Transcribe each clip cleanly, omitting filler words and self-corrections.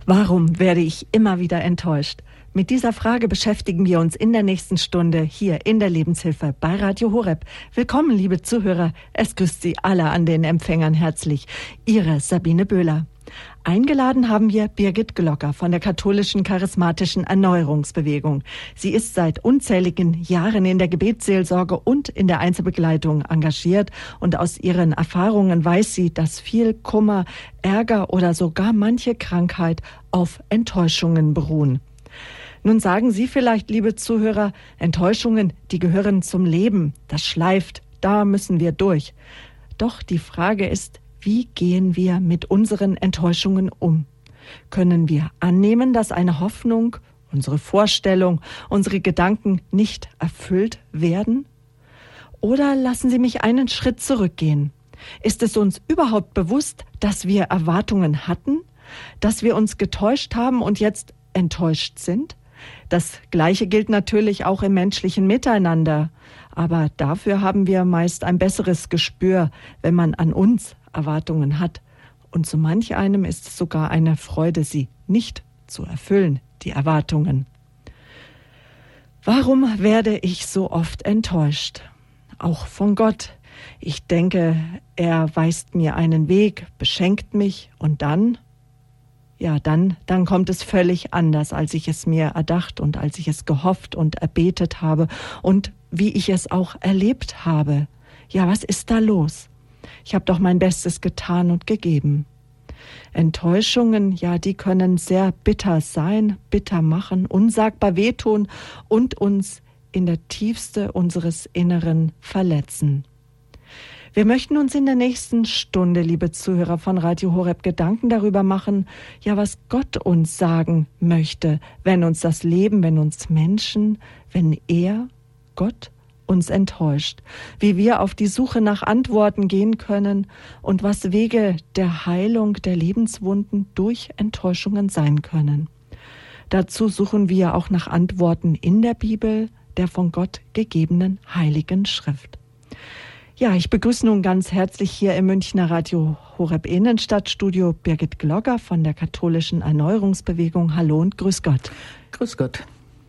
Warum werde ich immer wieder enttäuscht? Mit dieser Frage beschäftigen wir uns in der nächsten Stunde hier in der Lebenshilfe bei Radio Horeb. Willkommen, liebe Zuhörer. Es grüßt Sie alle an den Empfängern herzlich. Ihre Sabine Böhler. Eingeladen haben wir Birgit Glocker von der katholischen charismatischen Erneuerungsbewegung. Sie ist seit unzähligen Jahren in der Gebetsseelsorge und in der Einzelbegleitung engagiert und aus ihren Erfahrungen weiß sie, dass viel Kummer, Ärger oder sogar manche Krankheit auf Enttäuschungen beruhen. Nun sagen Sie vielleicht, liebe Zuhörer, Enttäuschungen, die gehören zum Leben, das schleift, da müssen wir durch. Doch die Frage ist, wie gehen wir mit unseren Enttäuschungen um? Können wir annehmen, dass eine Hoffnung, unsere Vorstellung, unsere Gedanken nicht erfüllt werden? Oder lassen Sie mich einen Schritt zurückgehen? Ist es uns überhaupt bewusst, dass wir Erwartungen hatten, dass wir uns getäuscht haben und jetzt enttäuscht sind? Das Gleiche gilt natürlich auch im menschlichen Miteinander. Aber dafür haben wir meist ein besseres Gespür, wenn man an uns Erwartungen hat. Und zu manch einem ist es sogar eine Freude, sie nicht zu erfüllen, die Erwartungen. Warum werde ich so oft enttäuscht? Auch von Gott. Ich denke, er weist mir einen Weg, beschenkt mich und dann kommt es völlig anders, als ich es mir erdacht und als ich es gehofft und erbetet habe und wie ich es auch erlebt habe. Ja, was ist da los? Ich habe doch mein Bestes getan und gegeben. Enttäuschungen, ja, die können sehr bitter sein, bitter machen, unsagbar wehtun und uns in der Tiefste unseres Inneren verletzen. Wir möchten uns in der nächsten Stunde, liebe Zuhörer von Radio Horeb, Gedanken darüber machen, ja, was Gott uns sagen möchte, wenn uns das Leben, wenn uns Menschen, wenn er, Gott, uns enttäuscht, wie wir auf die Suche nach Antworten gehen können und was Wege der Heilung der Lebenswunden durch Enttäuschungen sein können. Dazu suchen wir auch nach Antworten in der Bibel, der von Gott gegebenen Heiligen Schrift. Ja, ich begrüße nun ganz herzlich hier im Münchner Radio Horeb Innenstadtstudio Birgit Glocker von der katholischen Erneuerungsbewegung. Hallo und grüß Gott. Grüß Gott.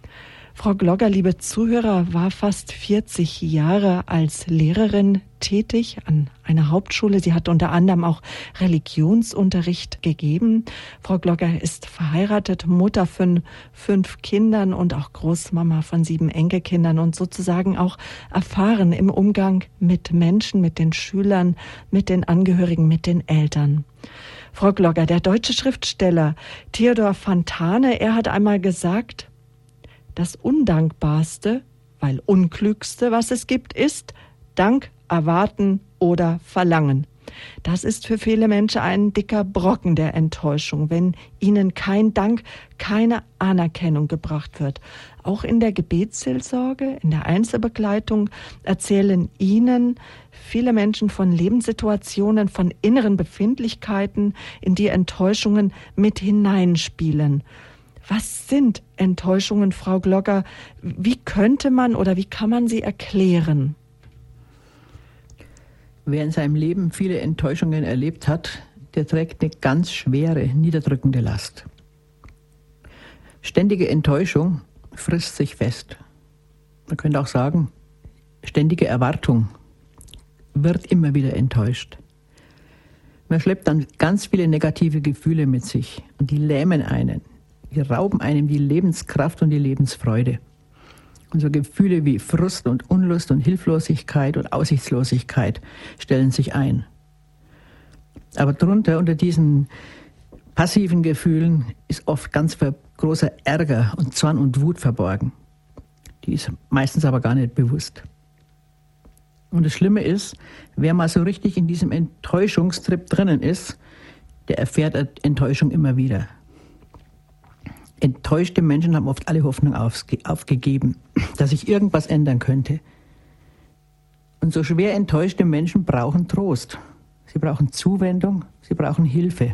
Frau Glocker, liebe Zuhörer, war fast 40 Jahre als Lehrerin tätig an einer Hauptschule. Sie hat unter anderem auch Religionsunterricht gegeben. Frau Glocker ist verheiratet, Mutter von 5 Kindern und auch Großmama von 7 Enkelkindern und sozusagen auch erfahren im Umgang mit Menschen, mit den Schülern, mit den Angehörigen, mit den Eltern. Frau Glocker, der deutsche Schriftsteller Theodor Fontane, er hat einmal gesagt, das Undankbarste, weil Unklügste, was es gibt, ist Dank erwarten oder verlangen. Das ist für viele Menschen ein dicker Brocken der Enttäuschung, wenn ihnen kein Dank, keine Anerkennung gebracht wird. Auch in der Gebetsseelsorge, in der Einzelbegleitung erzählen ihnen viele Menschen von Lebenssituationen, von inneren Befindlichkeiten, in die Enttäuschungen mit hineinspielen. Was sind Enttäuschungen, Frau Glocker? Wie könnte man oder wie kann man sie erklären? Wer in seinem Leben viele Enttäuschungen erlebt hat, der trägt eine ganz schwere, niederdrückende Last. Ständige Enttäuschung frisst sich fest. Man könnte auch sagen, ständige Erwartung wird immer wieder enttäuscht. Man schleppt dann ganz viele negative Gefühle mit sich und die lähmen einen. Die rauben einem die Lebenskraft und die Lebensfreude. Und so Gefühle wie Frust und Unlust und Hilflosigkeit und Aussichtslosigkeit stellen sich ein. Aber drunter, unter diesen passiven Gefühlen, ist oft ganz großer Ärger und Zorn und Wut verborgen. Die ist meistens aber gar nicht bewusst. Und das Schlimme ist, wer mal so richtig in diesem Enttäuschungstrip drinnen ist, der erfährt Enttäuschung immer wieder. Enttäuschte Menschen haben oft alle Hoffnung aufgegeben, dass sich irgendwas ändern könnte. Und so schwer enttäuschte Menschen brauchen Trost. Sie brauchen Zuwendung, sie brauchen Hilfe.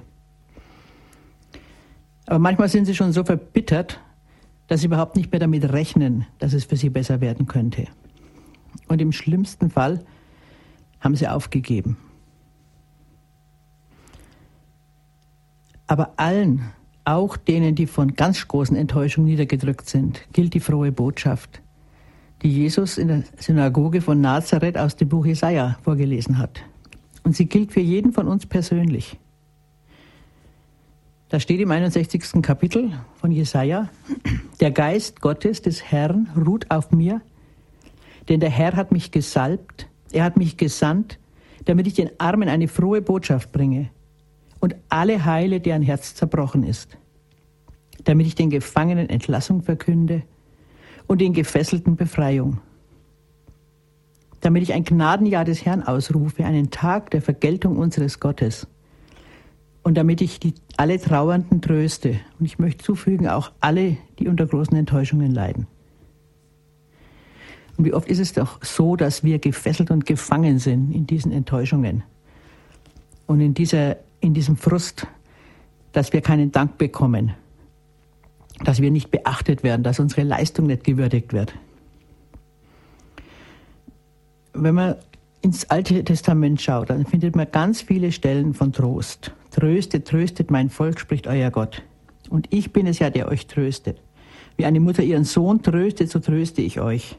Aber manchmal sind sie schon so verbittert, dass sie überhaupt nicht mehr damit rechnen, dass es für sie besser werden könnte. Und im schlimmsten Fall haben sie aufgegeben. Aber allen Auch denen, die von ganz großen Enttäuschungen niedergedrückt sind, gilt die frohe Botschaft, die Jesus in der Synagoge von Nazareth aus dem Buch Jesaja vorgelesen hat. Und sie gilt für jeden von uns persönlich. Da steht im 61. Kapitel von Jesaja: Der Geist Gottes des Herrn ruht auf mir, denn der Herr hat mich gesalbt, er hat mich gesandt, damit ich den Armen eine frohe Botschaft bringe und alle heile, deren Herz zerbrochen ist, damit ich den Gefangenen Entlassung verkünde und den Gefesselten Befreiung, damit ich ein Gnadenjahr des Herrn ausrufe, einen Tag der Vergeltung unseres Gottes, und damit ich alle Trauernden tröste. Und ich möchte zufügen, auch alle, die unter großen Enttäuschungen leiden. Und wie oft ist es doch so, dass wir gefesselt und gefangen sind in diesen Enttäuschungen und in diesem Frust, dass wir keinen Dank bekommen, dass wir nicht beachtet werden, dass unsere Leistung nicht gewürdigt wird. Wenn man ins Alte Testament schaut, dann findet man ganz viele Stellen von Trost. Tröstet, tröstet mein Volk, spricht euer Gott. Und ich bin es ja, der euch tröstet. Wie eine Mutter ihren Sohn tröstet, so tröste ich euch.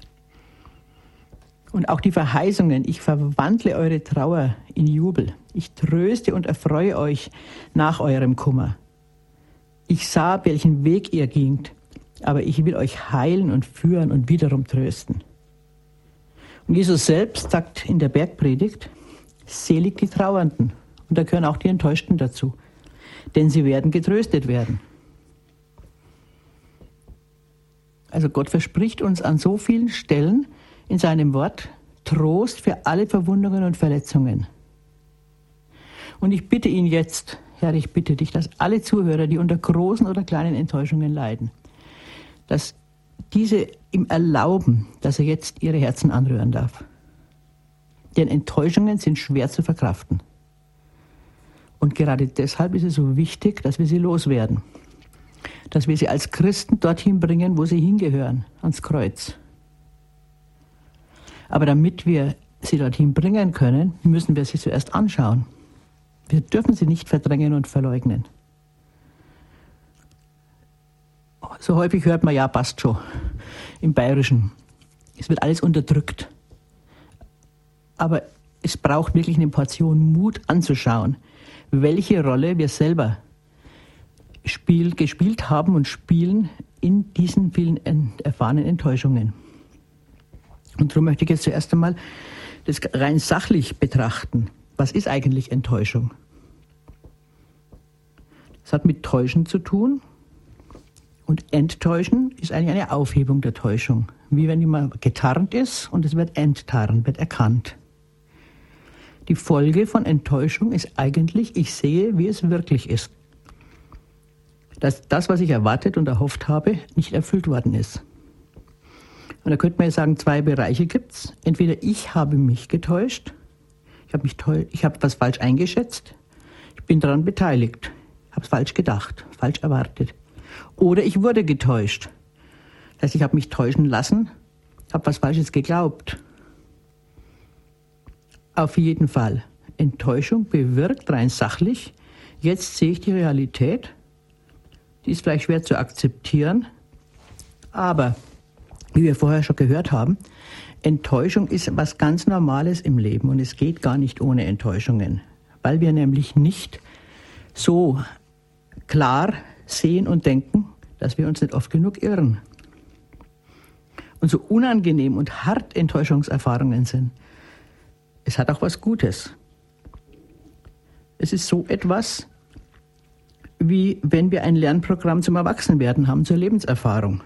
Und auch die Verheißungen: Ich verwandle eure Trauer in Jubel. Ich tröste und erfreue euch nach eurem Kummer. Ich sah, welchen Weg ihr gingt, aber ich will euch heilen und führen und wiederum trösten. Und Jesus selbst sagt in der Bergpredigt: Selig die Trauernden. Und da gehören auch die Enttäuschten dazu, denn sie werden getröstet werden. Also Gott verspricht uns an so vielen Stellen in seinem Wort Trost für alle Verwundungen und Verletzungen. Und ich bitte ihn jetzt, Herr, ich bitte dich, dass alle Zuhörer, die unter großen oder kleinen Enttäuschungen leiden, dass diese ihm erlauben, dass er jetzt ihre Herzen anrühren darf. Denn Enttäuschungen sind schwer zu verkraften. Und gerade deshalb ist es so wichtig, dass wir sie loswerden. Dass wir sie als Christen dorthin bringen, wo sie hingehören, ans Kreuz. Aber damit wir sie dorthin bringen können, müssen wir sie zuerst anschauen. Wir dürfen sie nicht verdrängen und verleugnen. So häufig hört man, ja, passt schon, im Bayerischen. Es wird alles unterdrückt. Aber es braucht wirklich eine Portion Mut anzuschauen, welche Rolle wir selber gespielt haben und spielen in diesen vielen erfahrenen Enttäuschungen. Und darum möchte ich jetzt zuerst einmal das rein sachlich betrachten. Was ist eigentlich Enttäuschung? Es hat mit Täuschen zu tun. Und Enttäuschen ist eigentlich eine Aufhebung der Täuschung. Wie wenn jemand getarnt ist und es wird enttarnt, wird erkannt. Die Folge von Enttäuschung ist eigentlich, ich sehe, wie es wirklich ist. Dass das, was ich erwartet und erhofft habe, nicht erfüllt worden ist. Und da könnte man ja sagen, zwei Bereiche gibt's. Entweder ich habe mich getäuscht, ich habe etwas falsch eingeschätzt, ich bin daran beteiligt, habe es falsch gedacht, falsch erwartet. Oder ich wurde getäuscht. Das heißt, ich habe mich täuschen lassen, habe was Falsches geglaubt. Auf jeden Fall. Enttäuschung bewirkt rein sachlich: Jetzt sehe ich die Realität, die ist vielleicht schwer zu akzeptieren, aber wie wir vorher schon gehört haben, Enttäuschung ist was ganz Normales im Leben und es geht gar nicht ohne Enttäuschungen, weil wir nämlich nicht so klar sehen und denken, dass wir uns nicht oft genug irren. Und so unangenehm und hart Enttäuschungserfahrungen sind, es hat auch was Gutes. Es ist so etwas, wie wenn wir ein Lernprogramm zum Erwachsenwerden haben, zur Lebenserfahrung.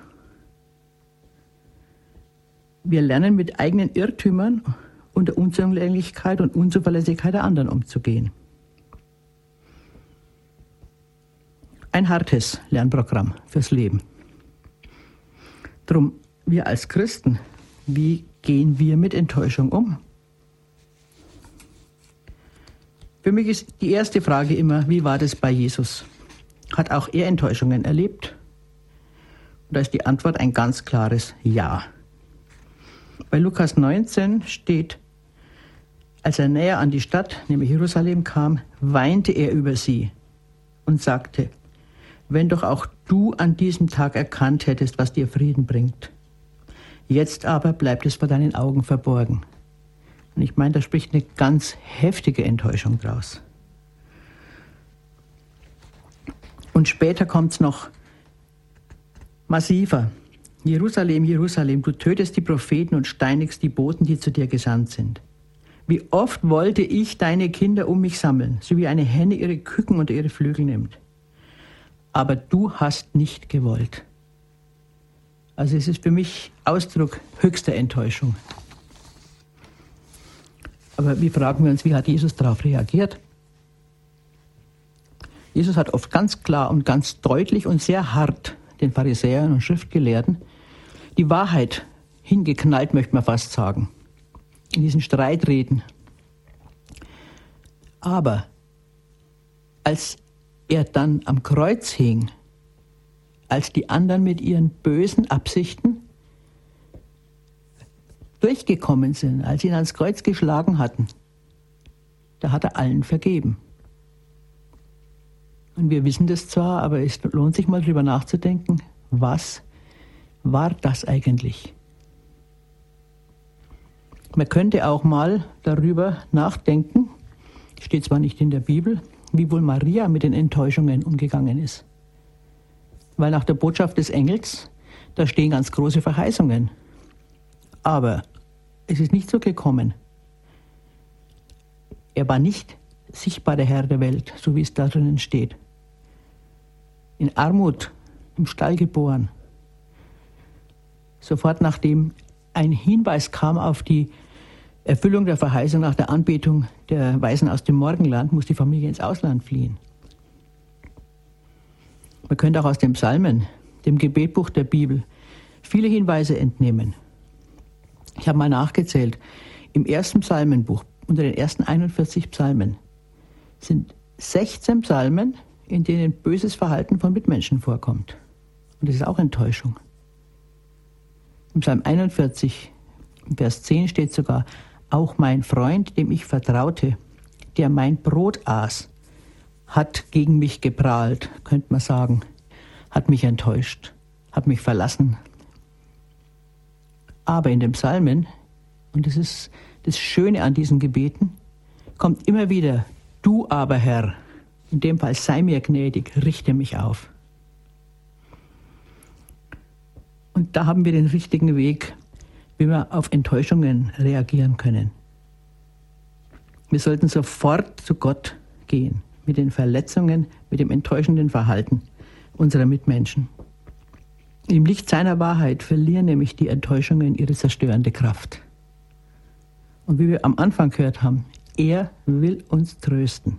Wir lernen mit eigenen Irrtümern und der Unzulänglichkeit und Unzuverlässigkeit der anderen umzugehen. Ein hartes Lernprogramm fürs Leben. Drum, wir als Christen, wie gehen wir mit Enttäuschung um? Für mich ist die erste Frage immer, wie war das bei Jesus? Hat auch er Enttäuschungen erlebt? Und da ist die Antwort ein ganz klares Ja. Bei Lukas 19 steht, als er näher an die Stadt, nämlich Jerusalem, kam, weinte er über sie und sagte: wenn doch auch du an diesem Tag erkannt hättest, was dir Frieden bringt. Jetzt aber bleibt es vor deinen Augen verborgen. Und ich meine, da spricht eine ganz heftige Enttäuschung draus. Und später kommt es noch massiver. Jerusalem, Jerusalem, du tötest die Propheten und steinigst die Boten, die zu dir gesandt sind. Wie oft wollte ich deine Kinder um mich sammeln, so wie eine Henne ihre Küken unter ihre Flügel nimmt. Aber du hast nicht gewollt. Also es ist für mich Ausdruck höchster Enttäuschung. Aber wir fragen uns, wie hat Jesus darauf reagiert? Jesus hat oft ganz klar und ganz deutlich und sehr hart den Pharisäern und Schriftgelehrten die Wahrheit hingeknallt, möchte man fast sagen, in diesen Streitreden. Aber als er dann am Kreuz hing, als die anderen mit ihren bösen Absichten durchgekommen sind, als sie ihn ans Kreuz geschlagen hatten, da hat er allen vergeben. Und wir wissen das zwar, aber es lohnt sich mal drüber nachzudenken, was war das eigentlich? Man könnte auch mal darüber nachdenken, steht zwar nicht in der Bibel, wie wohl Maria mit den Enttäuschungen umgegangen ist. Weil nach der Botschaft des Engels, da stehen ganz große Verheißungen. Aber es ist nicht so gekommen. Er war nicht sichtbar der Herr der Welt, so wie es da drinnen steht. In Armut, im Stall geboren. Sofort nachdem ein Hinweis kam auf die Erfüllung der Verheißung nach der Anbetung der Weisen aus dem Morgenland, muss die Familie ins Ausland fliehen. Man könnte auch aus den Psalmen, dem Gebetbuch der Bibel, viele Hinweise entnehmen. Ich habe mal nachgezählt. Im ersten Psalmenbuch, unter den ersten 41 Psalmen, sind 16 Psalmen, in denen böses Verhalten von Mitmenschen vorkommt. Und das ist auch Enttäuschung. Im Psalm 41, Vers 10 steht sogar, auch mein Freund, dem ich vertraute, der mein Brot aß, hat gegen mich geprahlt, könnte man sagen, hat mich enttäuscht, hat mich verlassen. Aber in den Psalmen, und das ist das Schöne an diesen Gebeten, kommt immer wieder, du aber Herr, in dem Fall sei mir gnädig, richte mich auf. Und da haben wir den richtigen Weg, wie wir auf Enttäuschungen reagieren können. Wir sollten sofort zu Gott gehen, mit den Verletzungen, mit dem enttäuschenden Verhalten unserer Mitmenschen. Im Licht seiner Wahrheit verlieren nämlich die Enttäuschungen ihre zerstörende Kraft. Und wie wir am Anfang gehört haben, er will uns trösten.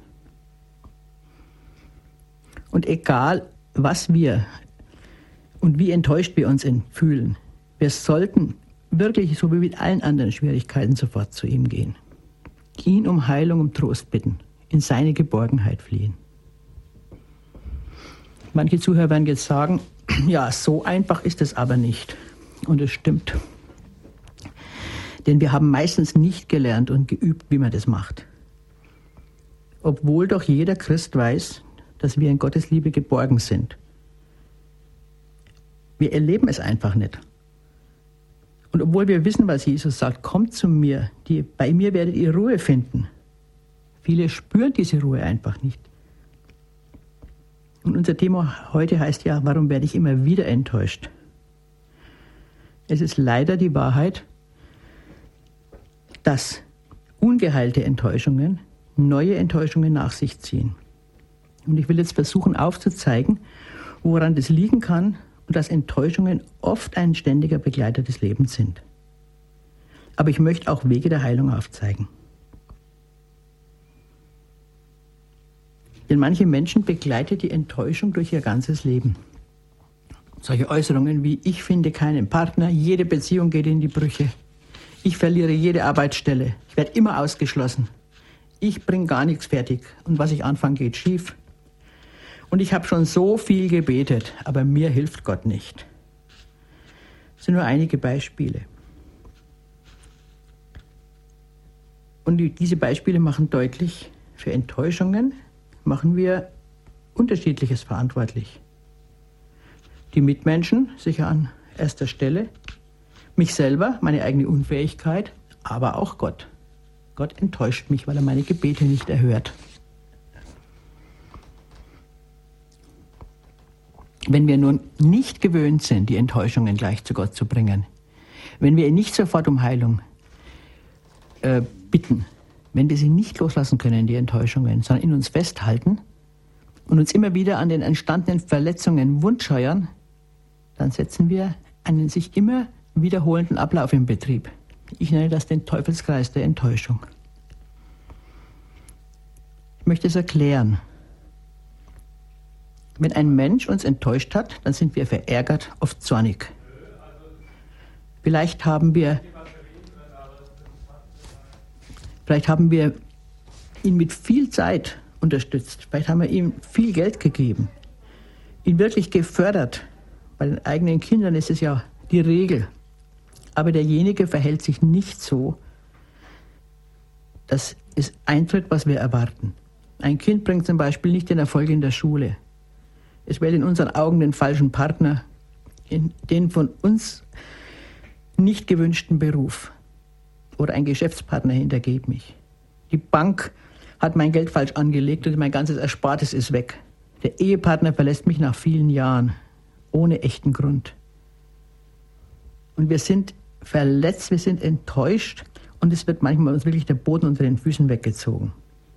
Und egal, was wir und wie enttäuscht wir uns fühlen, wir sollten wirklich, so wie mit allen anderen Schwierigkeiten, sofort zu ihm gehen. Ihn um Heilung, um Trost bitten, in seine Geborgenheit fliehen. Manche Zuhörer werden jetzt sagen, ja, so einfach ist es aber nicht. Und es stimmt. Denn wir haben meistens nicht gelernt und geübt, wie man das macht. Obwohl doch jeder Christ weiß, dass wir in Gottes Liebe geborgen sind. Wir erleben es einfach nicht. Und obwohl wir wissen, was Jesus sagt, kommt zu mir, bei mir werdet ihr Ruhe finden. Viele spüren diese Ruhe einfach nicht. Und unser Thema heute heißt ja, warum werde ich immer wieder enttäuscht? Es ist leider die Wahrheit, dass ungeheilte Enttäuschungen neue Enttäuschungen nach sich ziehen. Und ich will jetzt versuchen aufzuzeigen, woran das liegen kann und dass Enttäuschungen oft ein ständiger Begleiter des Lebens sind. Aber ich möchte auch Wege der Heilung aufzeigen. Denn manche Menschen begleitet die Enttäuschung durch ihr ganzes Leben. Solche Äußerungen wie, ich finde keinen Partner, jede Beziehung geht in die Brüche, ich verliere jede Arbeitsstelle, ich werde immer ausgeschlossen, ich bringe gar nichts fertig und was ich anfange, geht schief. Und ich habe schon so viel gebetet, aber mir hilft Gott nicht. Das sind nur einige Beispiele. Und diese Beispiele machen deutlich, für Enttäuschungen machen wir Unterschiedliches verantwortlich. Die Mitmenschen sicher an erster Stelle, mich selber, meine eigene Unfähigkeit, aber auch Gott. Gott enttäuscht mich, weil er meine Gebete nicht erhört. Wenn wir nun nicht gewöhnt sind, die Enttäuschungen gleich zu Gott zu bringen, wenn wir ihn nicht sofort um Heilung bitten, wenn wir sie nicht loslassen können, die Enttäuschungen, sondern in uns festhalten und uns immer wieder an den entstandenen Verletzungen wundscheuern, dann setzen wir einen sich immer wiederholenden Ablauf im Betrieb. Ich nenne das den Teufelskreis der Enttäuschung. Ich möchte es erklären. Wenn ein Mensch uns enttäuscht hat, dann sind wir verärgert, oft zornig. Vielleicht haben wir ihn mit viel Zeit unterstützt. Vielleicht haben wir ihm viel Geld gegeben, ihn wirklich gefördert. Bei den eigenen Kindern ist es ja die Regel. Aber derjenige verhält sich nicht so, dass es eintritt, was wir erwarten. Ein Kind bringt zum Beispiel nicht den Erfolg in der Schule. Es wählt in unseren Augen den falschen Partner, den von uns nicht gewünschten Beruf. Oder ein Geschäftspartner hintergeht mich. Die Bank hat mein Geld falsch angelegt und mein ganzes Erspartes ist weg. Der Ehepartner verlässt mich nach vielen Jahren, ohne echten Grund. Und wir sind verletzt, wir sind enttäuscht und es wird manchmal uns wirklich der Boden unter den Füßen weggezogen.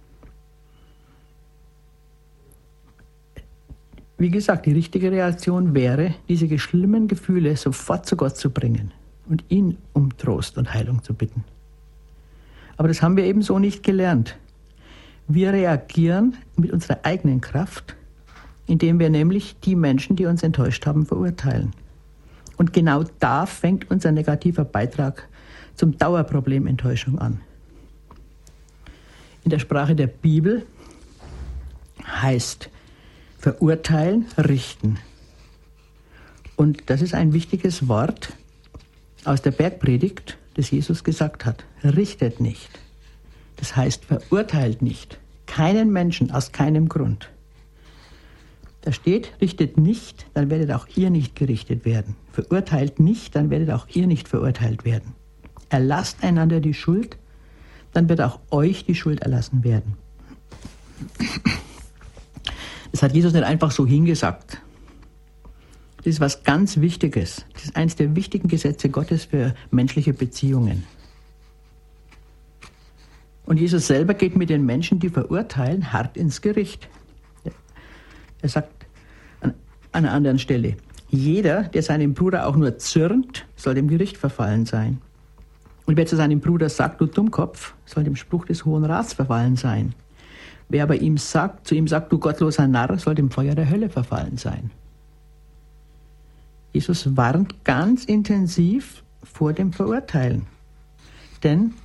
Wie gesagt, die richtige Reaktion wäre, diese schlimmen Gefühle sofort zu Gott zu bringen und ihn um Trost und Heilung zu bitten. Aber das haben wir eben so nicht gelernt. Wir reagieren mit unserer eigenen Kraft, indem wir nämlich die Menschen, die uns enttäuscht haben, verurteilen. Und genau da fängt unser negativer Beitrag zum Dauerproblem Enttäuschung an. In der Sprache der Bibel heißt verurteilen, richten. Und das ist ein wichtiges Wort aus der Bergpredigt, das Jesus gesagt hat. Richtet nicht. Das heißt, verurteilt nicht. Keinen Menschen aus keinem Grund. Da steht, richtet nicht, dann werdet auch ihr nicht gerichtet werden. Verurteilt nicht, dann werdet auch ihr nicht verurteilt werden. Erlasst einander die Schuld, dann wird auch euch die Schuld erlassen werden. Das hat Jesus nicht einfach so hingesagt. Das ist was ganz Wichtiges. Das ist eines der wichtigen Gesetze Gottes für menschliche Beziehungen. Und Jesus selber geht mit den Menschen, die verurteilen, hart ins Gericht. Er sagt an einer anderen Stelle, jeder, der seinem Bruder auch nur zürnt, soll dem Gericht verfallen sein. Und wer zu seinem Bruder sagt, du Dummkopf, soll dem Spruch des Hohen Rats verfallen sein. Wer aber zu ihm sagt, du gottloser Narr, soll dem Feuer der Hölle verfallen sein. Jesus warnt ganz intensiv vor dem Verurteilen. Denn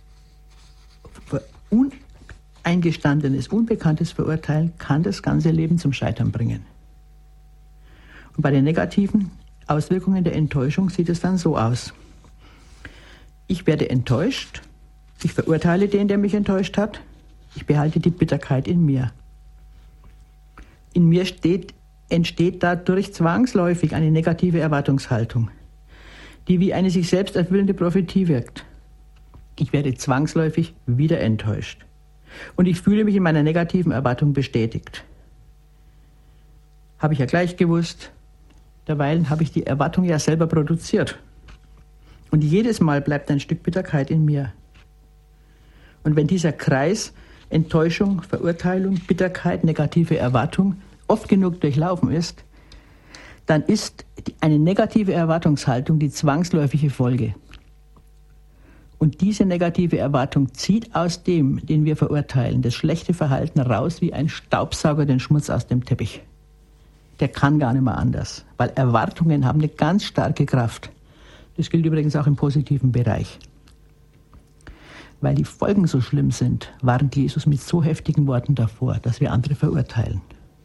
uneingestandenes, unbekanntes Verurteilen kann das ganze Leben zum Scheitern bringen. Und bei den negativen Auswirkungen der Enttäuschung sieht es dann so aus. Ich werde enttäuscht, ich verurteile den, der mich enttäuscht hat, ich behalte die Bitterkeit in mir. In mir entsteht dadurch zwangsläufig eine negative Erwartungshaltung, die wie eine sich selbst erfüllende Prophetie wirkt. Ich werde zwangsläufig wieder enttäuscht. Und ich fühle mich in meiner negativen Erwartung bestätigt. Habe ich ja gleich gewusst, derweil habe ich die Erwartung ja selber produziert. Und jedes Mal bleibt ein Stück Bitterkeit in mir. Und wenn dieser Kreis Enttäuschung, Verurteilung, Bitterkeit, negative Erwartung oft genug durchlaufen ist, dann ist eine negative Erwartungshaltung die zwangsläufige Folge. Und diese negative Erwartung zieht aus dem, den wir verurteilen, das schlechte Verhalten raus wie ein Staubsauger den Schmutz aus dem Teppich. Der kann gar nicht mehr anders, weil Erwartungen haben eine ganz starke Kraft. Das gilt übrigens auch im positiven Bereich. Weil die Folgen so schlimm sind, warnt Jesus mit so heftigen Worten davor, dass wir andere verurteilen.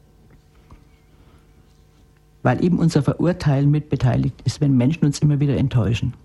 Weil eben unser Verurteilen mitbeteiligt ist, wenn Menschen uns immer wieder enttäuschen.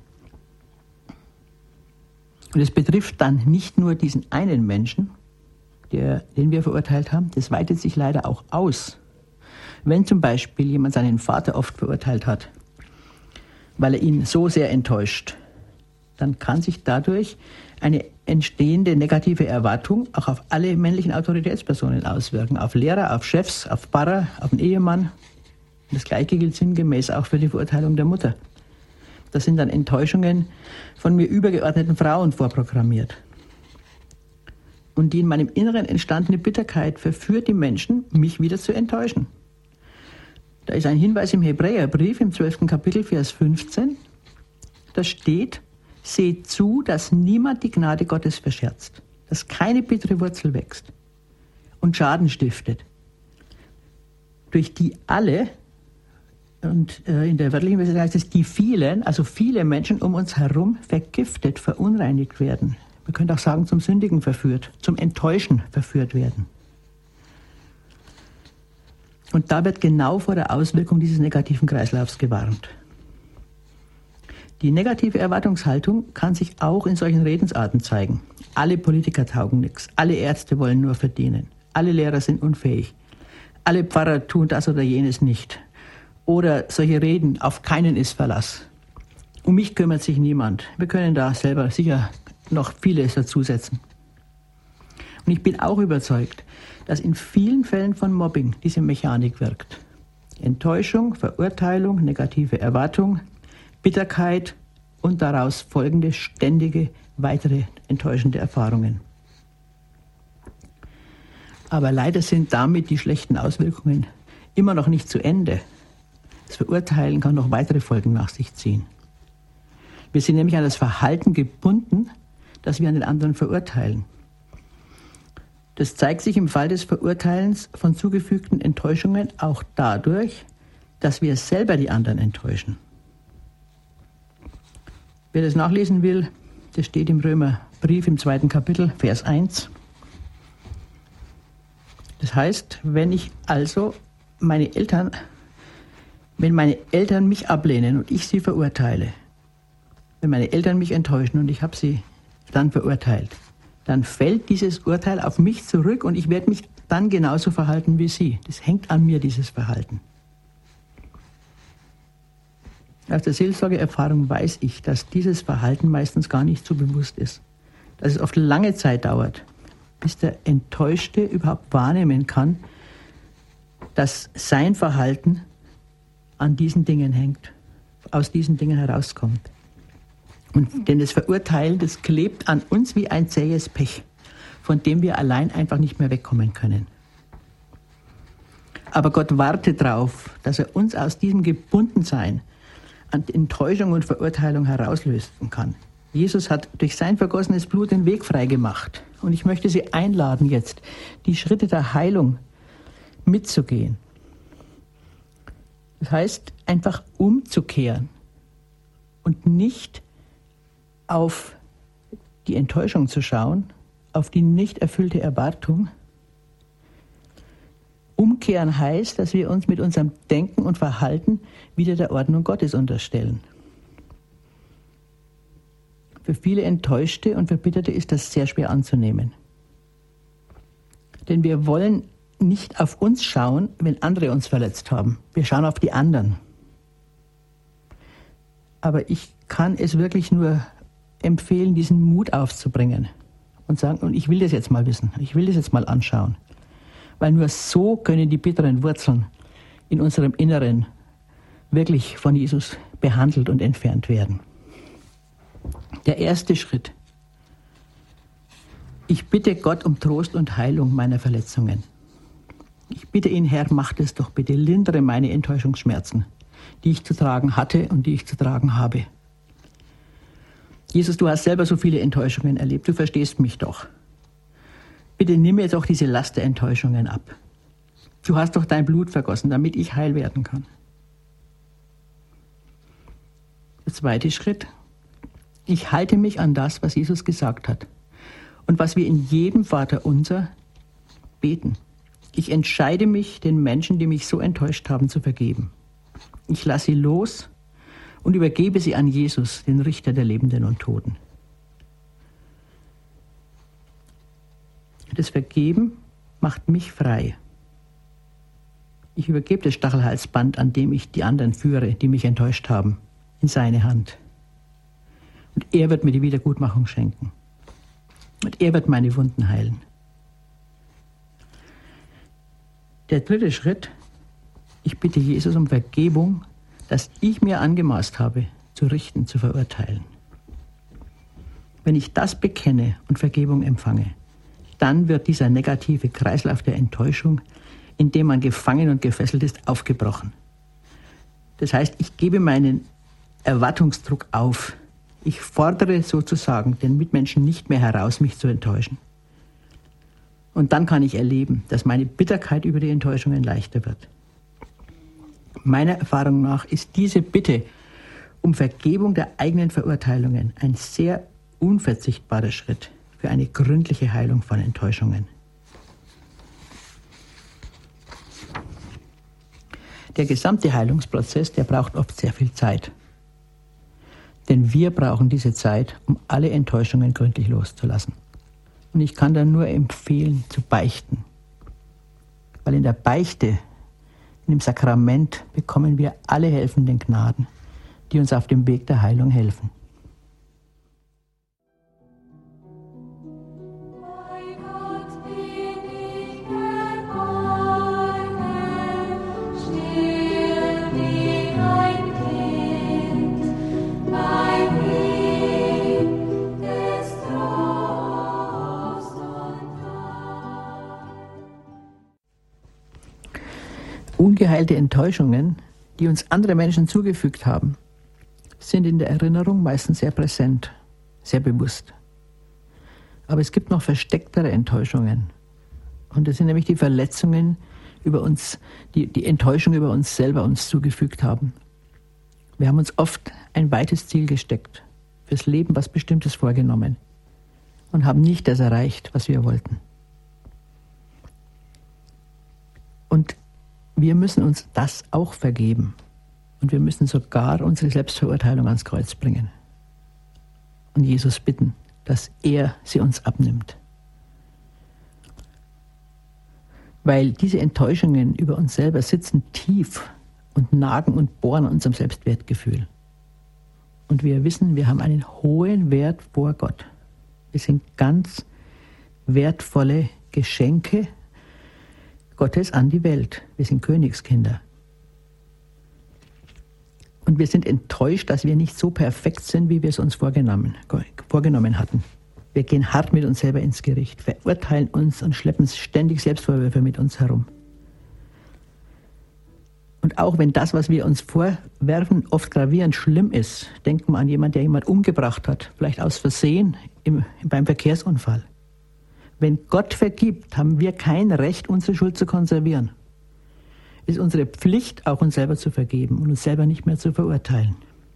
Und es betrifft dann nicht nur diesen einen Menschen, den wir verurteilt haben, das weitet sich leider auch aus. Wenn zum Beispiel jemand seinen Vater oft verurteilt hat, weil er ihn so sehr enttäuscht, dann kann sich dadurch eine entstehende negative Erwartung auch auf alle männlichen Autoritätspersonen auswirken. Auf Lehrer, auf Chefs, auf Pfarrer, auf den Ehemann. Und das Gleiche gilt sinngemäß auch für die Verurteilung der Mutter. Da sind dann Enttäuschungen von mir übergeordneten Frauen vorprogrammiert. Und die in meinem Inneren entstandene Bitterkeit verführt die Menschen, mich wieder zu enttäuschen. Da ist ein Hinweis im Hebräerbrief im 12. Kapitel, Vers 15. Da steht: Seht zu, dass niemand die Gnade Gottes verscherzt, dass keine bittere Wurzel wächst und Schaden stiftet, durch die alle, und in der wörtlichen Version heißt es, die vielen, also viele Menschen um uns herum vergiftet, verunreinigt werden. Man könnte auch sagen, zum Sündigen verführt, zum Enttäuschen verführt werden. Und da wird genau vor der Auswirkung dieses negativen Kreislaufs gewarnt. Die negative Erwartungshaltung kann sich auch in solchen Redensarten zeigen. Alle Politiker taugen nichts, alle Ärzte wollen nur verdienen, alle Lehrer sind unfähig, alle Pfarrer tun das oder jenes nicht. Oder solche Reden, auf keinen ist Verlass. Um mich kümmert sich niemand. Wir können da selber sicher noch vieles dazusetzen. Und ich bin auch überzeugt, dass in vielen Fällen von Mobbing diese Mechanik wirkt. Enttäuschung, Verurteilung, negative Erwartung, Bitterkeit und daraus folgende ständige weitere enttäuschende Erfahrungen. Aber leider sind damit die schlechten Auswirkungen immer noch nicht zu Ende. Das Verurteilen kann noch weitere Folgen nach sich ziehen. Wir sind nämlich an das Verhalten gebunden, das wir an den anderen verurteilen. Das zeigt sich im Fall des Verurteilens von zugefügten Enttäuschungen auch dadurch, dass wir selber die anderen enttäuschen. Wer das nachlesen will, das steht im Römerbrief im 2. Kapitel, Vers 1. Das heißt, wenn meine Eltern mich ablehnen und ich sie verurteile, wenn meine Eltern mich enttäuschen und ich habe sie dann verurteilt, dann fällt dieses Urteil auf mich zurück und ich werde mich dann genauso verhalten wie sie. Das hängt an mir, dieses Verhalten. Aus der Seelsorgeerfahrung weiß ich, dass dieses Verhalten meistens gar nicht so bewusst ist. Dass es oft lange Zeit dauert, bis der Enttäuschte überhaupt wahrnehmen kann, dass sein Verhalten an diesen Dingen hängt, aus diesen Dingen herauskommt. Denn das Verurteilen, das klebt an uns wie ein zähes Pech, von dem wir allein einfach nicht mehr wegkommen können. Aber Gott wartet darauf, dass er uns aus diesem Gebundensein an Enttäuschung und Verurteilung herauslösen kann. Jesus hat durch sein vergossenes Blut den Weg frei gemacht. Und ich möchte Sie einladen, jetzt die Schritte der Heilung mitzugehen. Das heißt, einfach umzukehren und nicht auf die Enttäuschung zu schauen, auf die nicht erfüllte Erwartung. Umkehren heißt, dass wir uns mit unserem Denken und Verhalten wieder der Ordnung Gottes unterstellen. Für viele Enttäuschte und Verbitterte ist das sehr schwer anzunehmen. Denn wir wollen nicht auf uns schauen, wenn andere uns verletzt haben. Wir schauen auf die anderen. Aber ich kann es wirklich nur empfehlen, diesen Mut aufzubringen und sagen, und ich will das jetzt mal wissen, ich will das jetzt mal anschauen. Weil nur so können die bitteren Wurzeln in unserem Inneren wirklich von Jesus behandelt und entfernt werden. Der erste Schritt. Ich bitte Gott um Trost und Heilung meiner Verletzungen. Ich bitte ihn, Herr, mach das doch bitte, lindere meine Enttäuschungsschmerzen, die ich zu tragen hatte und die ich zu tragen habe. Jesus, du hast selber so viele Enttäuschungen erlebt, du verstehst mich doch. Bitte nimm mir doch diese Last der Enttäuschungen ab. Du hast doch dein Blut vergossen, damit ich heil werden kann. Der zweite Schritt. Ich halte mich an das, was Jesus gesagt hat und was wir in jedem Vaterunser beten. Ich entscheide mich, den Menschen, die mich so enttäuscht haben, zu vergeben. Ich lasse sie los und übergebe sie an Jesus, den Richter der Lebenden und Toten. Das Vergeben macht mich frei. Ich übergebe das Stachelhalsband, an dem ich die anderen führe, die mich enttäuscht haben, in seine Hand. Und er wird mir die Wiedergutmachung schenken. Und er wird meine Wunden heilen. Der dritte Schritt: Ich bitte Jesus um Vergebung, dass ich mir angemaßt habe, zu richten, zu verurteilen. Wenn ich das bekenne und Vergebung empfange, dann wird dieser negative Kreislauf der Enttäuschung, in dem man gefangen und gefesselt ist, aufgebrochen. Das heißt, ich gebe meinen Erwartungsdruck auf. Ich fordere sozusagen den Mitmenschen nicht mehr heraus, mich zu enttäuschen. Und dann kann ich erleben, dass meine Bitterkeit über die Enttäuschungen leichter wird. Meiner Erfahrung nach ist diese Bitte um Vergebung der eigenen Verurteilungen ein sehr unverzichtbarer Schritt für eine gründliche Heilung von Enttäuschungen. Der gesamte Heilungsprozess, der braucht oft sehr viel Zeit. Denn wir brauchen diese Zeit, um alle Enttäuschungen gründlich loszulassen. Und ich kann dann nur empfehlen, zu beichten. Weil in der Beichte, in dem Sakrament, bekommen wir alle helfenden Gnaden, die uns auf dem Weg der Heilung helfen. Ungeheilte Enttäuschungen, die uns andere Menschen zugefügt haben, sind in der Erinnerung meistens sehr präsent, sehr bewusst. Aber es gibt noch verstecktere Enttäuschungen. Und das sind nämlich die Verletzungen über uns, die Enttäuschung über uns selber uns zugefügt haben. Wir haben uns oft ein weites Ziel gesteckt, fürs Leben was Bestimmtes vorgenommen und haben nicht das erreicht, was wir wollten. Und wir müssen uns das auch vergeben. Und wir müssen sogar unsere Selbstverurteilung ans Kreuz bringen. Und Jesus bitten, dass er sie uns abnimmt. Weil diese Enttäuschungen über uns selber sitzen tief und nagen und bohren an unserem Selbstwertgefühl. Und wir wissen, wir haben einen hohen Wert vor Gott. Wir sind ganz wertvolle Geschenke Gottes an die Welt. Wir sind Königskinder. Und wir sind enttäuscht, dass wir nicht so perfekt sind, wie wir es uns vorgenommen hatten. Wir gehen hart mit uns selber ins Gericht, verurteilen uns und schleppen ständig Selbstvorwürfe mit uns herum. Und auch wenn das, was wir uns vorwerfen, oft gravierend schlimm ist, denken wir an jemanden, der jemanden umgebracht hat, vielleicht aus Versehen beim Verkehrsunfall. Wenn Gott vergibt, haben wir kein Recht, unsere Schuld zu konservieren. Es ist unsere Pflicht, auch uns selber zu vergeben und uns selber nicht mehr zu verurteilen.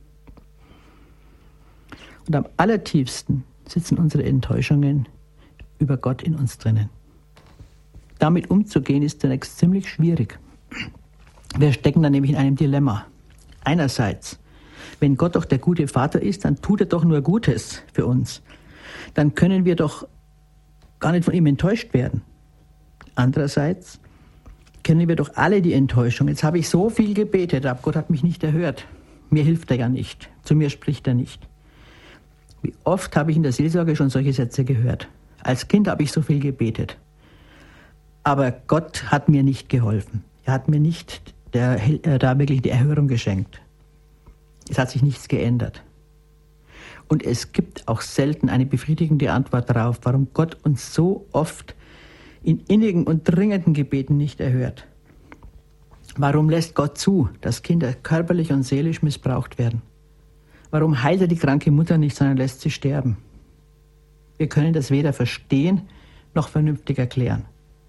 Und am allertiefsten sitzen unsere Enttäuschungen über Gott in uns drinnen. Damit umzugehen ist zunächst ziemlich schwierig. Wir stecken dann nämlich in einem Dilemma. Einerseits, wenn Gott doch der gute Vater ist, dann tut er doch nur Gutes für uns. Dann können wir doch gar nicht von ihm enttäuscht werden. Andererseits kennen wir doch alle die Enttäuschung. Jetzt habe ich so viel gebetet, aber Gott hat mich nicht erhört. Mir hilft er ja nicht. Zu mir spricht er nicht. Wie oft habe ich in der Seelsorge schon solche Sätze gehört. Als Kind habe ich so viel gebetet. Aber Gott hat mir nicht geholfen. Er hat mir nicht da wirklich die Erhörung geschenkt. Es hat sich nichts geändert. Und es gibt auch selten eine befriedigende Antwort darauf, warum Gott uns so oft in innigen und dringenden Gebeten nicht erhört. Warum lässt Gott zu, dass Kinder körperlich und seelisch missbraucht werden? Warum heilt er die kranke Mutter nicht, sondern lässt sie sterben? Wir können das weder verstehen noch vernünftig erklären.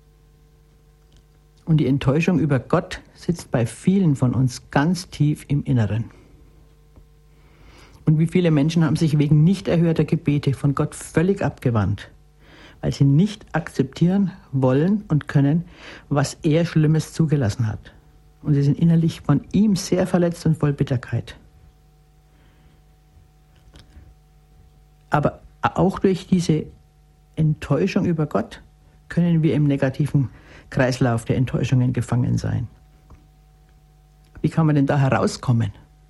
Und die Enttäuschung über Gott sitzt bei vielen von uns ganz tief im Inneren. Und wie viele Menschen haben sich wegen nicht erhörter Gebete von Gott völlig abgewandt, weil sie nicht akzeptieren wollen und können, was er Schlimmes zugelassen hat. Und sie sind innerlich von ihm sehr verletzt und voll Bitterkeit. Aber auch durch diese Enttäuschung über Gott können wir im negativen Kreislauf der Enttäuschungen gefangen sein. Wie kann man denn da herauskommen?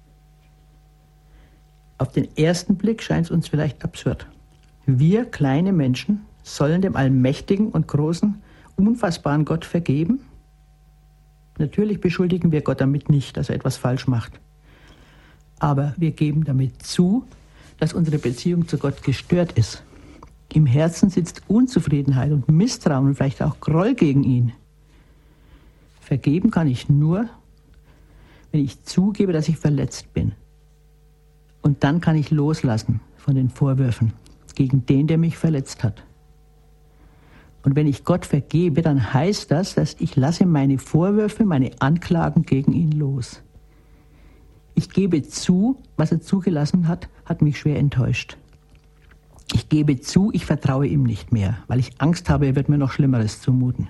Auf den ersten Blick scheint es uns vielleicht absurd. Wir kleine Menschen sollen dem allmächtigen und großen, unfassbaren Gott vergeben? Natürlich beschuldigen wir Gott damit nicht, dass er etwas falsch macht. Aber wir geben damit zu, dass unsere Beziehung zu Gott gestört ist. Im Herzen sitzt Unzufriedenheit und Misstrauen und vielleicht auch Groll gegen ihn. Vergeben kann ich nur, wenn ich zugebe, dass ich verletzt bin. Und dann kann ich loslassen von den Vorwürfen gegen den, der mich verletzt hat. Und wenn ich Gott vergebe, dann heißt das, dass ich lasse meine Vorwürfe, meine Anklagen gegen ihn los. Ich gebe zu, was er zugelassen hat, hat mich schwer enttäuscht. Ich gebe zu, ich vertraue ihm nicht mehr, weil ich Angst habe, er wird mir noch Schlimmeres zumuten.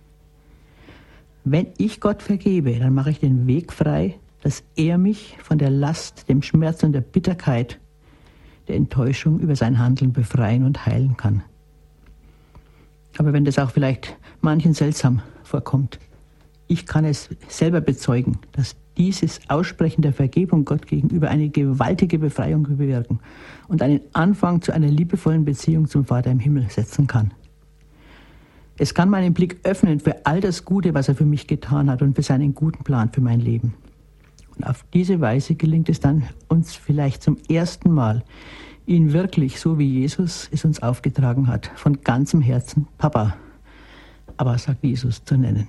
Wenn ich Gott vergebe, dann mache ich den Weg frei, dass er mich von der Last, dem Schmerz und der Bitterkeit, der Enttäuschung über sein Handeln befreien und heilen kann. Aber wenn das auch vielleicht manchen seltsam vorkommt, ich kann es selber bezeugen, dass dieses Aussprechen der Vergebung Gott gegenüber eine gewaltige Befreiung bewirken und einen Anfang zu einer liebevollen Beziehung zum Vater im Himmel setzen kann. Es kann meinen Blick öffnen für all das Gute, was er für mich getan hat und für seinen guten Plan für mein Leben. Und auf diese Weise gelingt es dann uns vielleicht zum ersten Mal, ihn wirklich, so wie Jesus es uns aufgetragen hat, von ganzem Herzen Papa, aber sagt Jesus, zu nennen.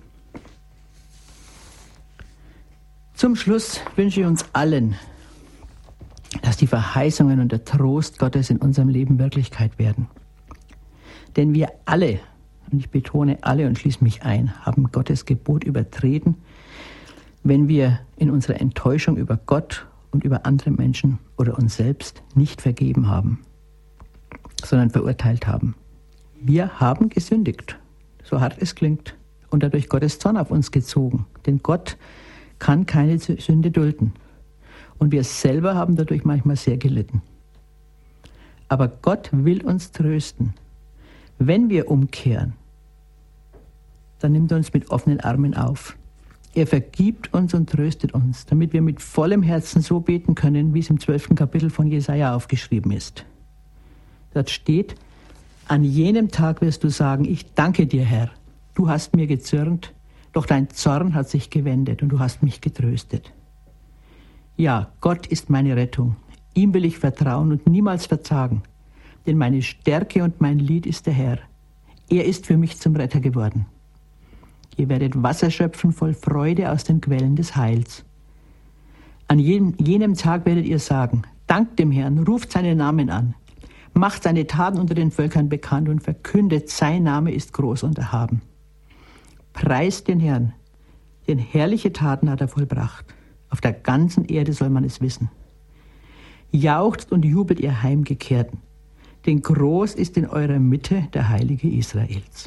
Zum Schluss wünsche ich uns allen, dass die Verheißungen und der Trost Gottes in unserem Leben Wirklichkeit werden. Denn wir alle, und ich betone alle und schließe mich ein, haben Gottes Gebot übertreten, wenn wir in unserer Enttäuschung über Gott und über andere Menschen oder uns selbst nicht vergeben haben, sondern verurteilt haben. Wir haben gesündigt, so hart es klingt, und dadurch Gottes Zorn auf uns gezogen. Denn Gott kann keine Sünde dulden. Und wir selber haben dadurch manchmal sehr gelitten. Aber Gott will uns trösten. Wenn wir umkehren, dann nimmt er uns mit offenen Armen auf. Er vergibt uns und tröstet uns, damit wir mit vollem Herzen so beten können, wie es im 12. Kapitel von Jesaja aufgeschrieben ist. Dort steht, an jenem Tag wirst du sagen, ich danke dir, Herr, du hast mir gezürnt, doch dein Zorn hat sich gewendet und du hast mich getröstet. Ja, Gott ist meine Rettung, ihm will ich vertrauen und niemals verzagen, denn meine Stärke und mein Lied ist der Herr. Er ist für mich zum Retter geworden. Ihr werdet Wasser schöpfen voll Freude aus den Quellen des Heils. An jenem Tag werdet ihr sagen, dankt dem Herrn, ruft seinen Namen an, macht seine Taten unter den Völkern bekannt und verkündet, sein Name ist groß und erhaben. Preist den Herrn, denn herrliche Taten hat er vollbracht. Auf der ganzen Erde soll man es wissen. Jauchzt und jubelt ihr Heimgekehrten, denn groß ist in eurer Mitte der Heilige Israels.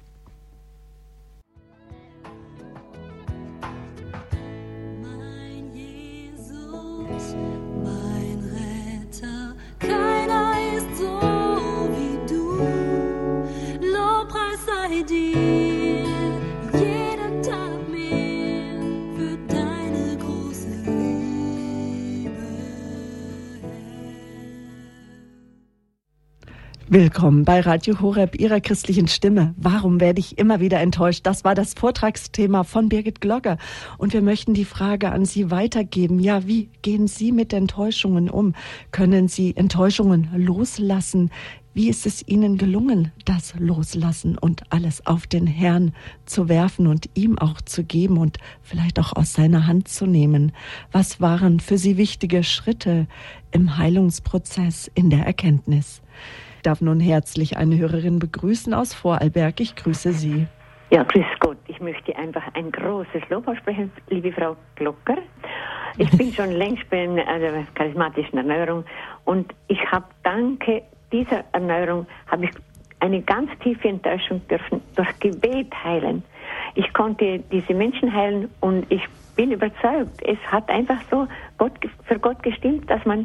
Willkommen bei Radio Horeb, Ihrer christlichen Stimme. Warum werde ich immer wieder enttäuscht? Das war das Vortragsthema von Birgit Glogger. Und wir möchten die Frage an Sie weitergeben. Ja, wie gehen Sie mit Enttäuschungen um? Können Sie Enttäuschungen loslassen? Wie ist es Ihnen gelungen, das Loslassen und alles auf den Herrn zu werfen und ihm auch zu geben und vielleicht auch aus seiner Hand zu nehmen? Was waren für Sie wichtige Schritte im Heilungsprozess, in der Erkenntnis? Ich darf nun herzlich eine Hörerin begrüßen aus Vorarlberg. Ich grüße Sie. Ja, grüß Gott. Ich möchte einfach ein großes Lob aussprechen, liebe Frau Glocker. Ich bin schon längst bei der charismatischen Erneuerung und ich habe danke dieser Erneuerung habe ich eine ganz tiefe Enttäuschung dürfen durch Gebet heilen. Ich konnte diese Menschen heilen und ich bin überzeugt, es hat einfach so für Gott gestimmt, dass man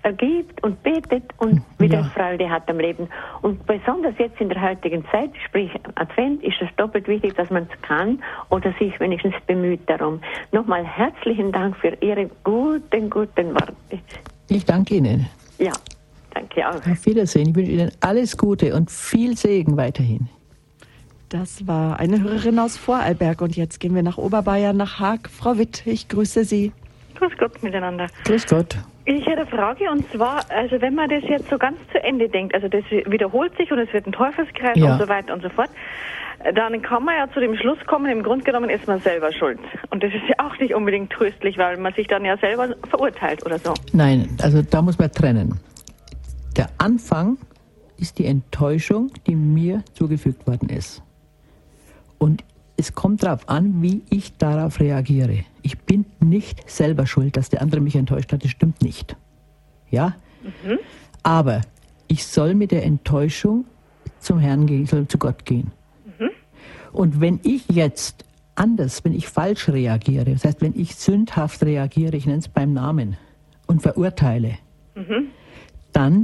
ergibt und betet und wieder Freude hat am Leben. Und besonders jetzt in der heutigen Zeit, sprich Advent, ist es doppelt wichtig, dass man es kann oder sich wenigstens bemüht darum. Nochmal herzlichen Dank für Ihre guten Worte. Ich danke Ihnen. Ja, danke auch. Auf Wiedersehen. Ich wünsche Ihnen alles Gute und viel Segen weiterhin. Das war eine Hörerin aus Vorarlberg und jetzt gehen wir nach Oberbayern, nach Haag. Frau Witt, ich grüße Sie. Grüß Gott miteinander. Grüß Gott. Ich hätte eine Frage und zwar, also wenn man das jetzt so ganz zu Ende denkt, also das wiederholt sich und es wird ein Teufelskreis und so weiter und so fort, dann kann man ja zu dem Schluss kommen, im Grunde genommen ist man selber schuld. Und das ist ja auch nicht unbedingt tröstlich, weil man sich dann ja selber verurteilt oder so. Nein, also da muss man trennen. Der Anfang ist die Enttäuschung, die mir zugefügt worden ist. Und es kommt darauf an, wie ich darauf reagiere. Ich bin nicht selber schuld, dass der andere mich enttäuscht hat. Das stimmt nicht. Ja? Mhm. Aber ich soll mit der Enttäuschung zum Herrn gehen, ich soll zu Gott gehen. Mhm. Und wenn ich jetzt wenn ich falsch reagiere, das heißt, wenn ich sündhaft reagiere, ich nenne es beim Namen, und verurteile, dann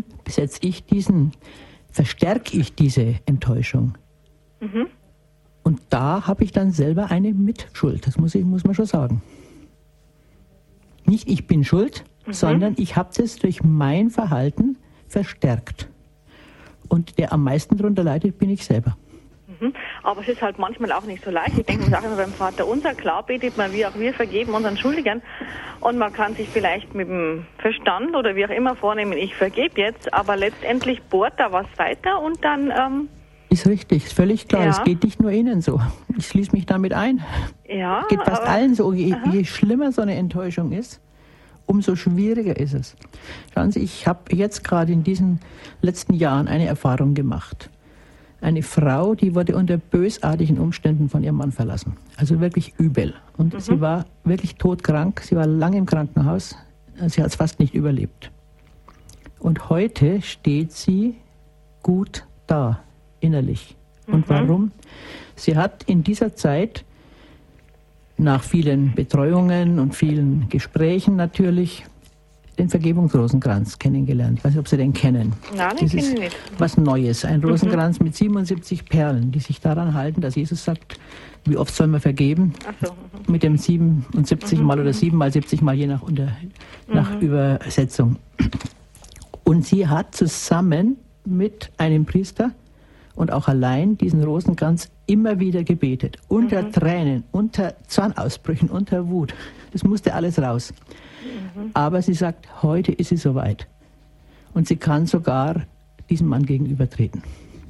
verstärke ich diese Enttäuschung. Mhm. Und da habe ich dann selber eine Mitschuld. Das muss man schon sagen. Nicht ich bin schuld, sondern ich habe das durch mein Verhalten verstärkt. Und der am meisten darunter leidet, bin ich selber. Aber es ist halt manchmal auch nicht so leicht. Ich denke, man sagt immer beim Vater unser, klar betet man, wie auch wir vergeben unseren Schuldigern. Und man kann sich vielleicht mit dem Verstand oder wie auch immer vornehmen, ich vergebe jetzt, aber letztendlich bohrt da was weiter und dann... Ist richtig, ist völlig klar. Es geht nicht nur Ihnen so. Ich schließe mich damit ein. Ja. Es geht fast allen so. Je schlimmer so eine Enttäuschung ist, umso schwieriger ist es. Schauen Sie, ich habe jetzt gerade in diesen letzten Jahren eine Erfahrung gemacht. Eine Frau, die wurde unter bösartigen Umständen von ihrem Mann verlassen. Also wirklich übel. Und sie war wirklich todkrank. Sie war lange im Krankenhaus. Sie hat es fast nicht überlebt. Und heute steht sie gut da. Innerlich. Und warum? Sie hat in dieser Zeit nach vielen Betreuungen und vielen Gesprächen natürlich den Vergebungsrosenkranz kennengelernt. Ich weiß nicht, ob Sie den kennen. Nein, den kenne ich nicht. Was Neues. Ein Rosenkranz mit 77 Perlen, die sich daran halten, dass Jesus sagt, wie oft soll man vergeben? Ach so. Mit dem 77 Mal oder 7 mal 70 Mal, je nach Übersetzung. Und sie hat zusammen mit einem Priester und auch allein diesen Rosenkranz immer wieder gebetet. Unter Tränen, unter Zornausbrüchen, unter Wut. Das musste alles raus. Aber sie sagt, heute ist sie soweit. Und sie kann sogar diesem Mann gegenübertreten.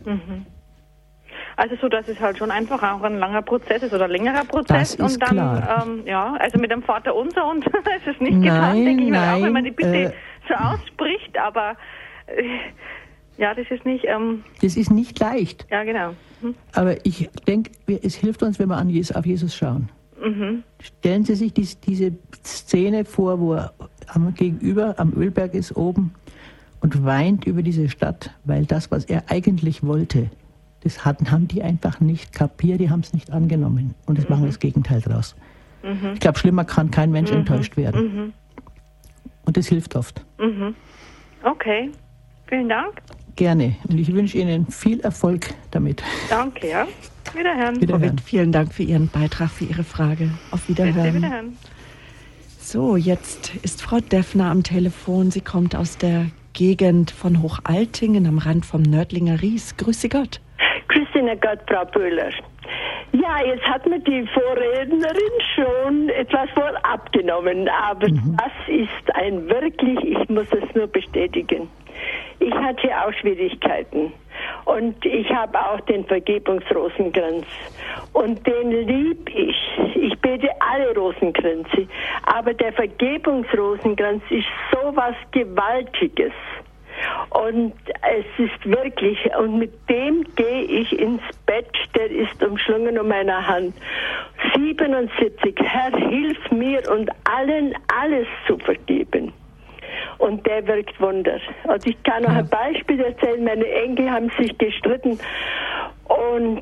Also so, dass es halt schon einfach auch ein langer Prozess ist oder längerer Prozess. Das ist und dann, klar. Also mit dem Vater unser und es ist nicht getan, denke ich mir auch, wenn man die Bitte so ausspricht, aber... Ja, das ist nicht... das ist nicht leicht. Ja, genau. Aber ich denke, es hilft uns, wenn wir auf Jesus schauen. Stellen Sie sich diese Szene vor, wo er gegenüber am Ölberg ist oben und weint über diese Stadt, weil das, was er eigentlich wollte, das haben die einfach nicht kapiert, die haben es nicht angenommen. Und das machen das Gegenteil draus. Ich glaube, schlimmer kann kein Mensch enttäuscht werden. Und das hilft oft. Okay, vielen Dank. Gerne. Und ich wünsche Ihnen viel Erfolg damit. Danke, ja. Wiederhören. Frau Witt, vielen Dank für Ihren Beitrag, für Ihre Frage. Auf Wiederhören. Bitte, wiederhören. So, jetzt ist Frau Deffner am Telefon. Sie kommt aus der Gegend von Hochaltingen am Rand vom Nördlinger Ries. Grüße Gott. Grüße Gott, Frau Böhler. Ja, jetzt hat mir die Vorrednerin schon etwas vorab genommen, aber das ist ich muss es nur bestätigen. Ich hatte auch Schwierigkeiten und ich habe auch den Vergebungsrosenkranz und den lieb ich. Ich bete alle Rosenkränze, aber der Vergebungsrosenkranz ist sowas Gewaltiges. Und es ist wirklich, und mit dem gehe ich ins Bett, der ist umschlungen um meine Hand. 77, Herr, hilf mir und allen alles zu vergeben. Und der wirkt Wunder. Und ich kann noch ein Beispiel erzählen, meine Enkel haben sich gestritten und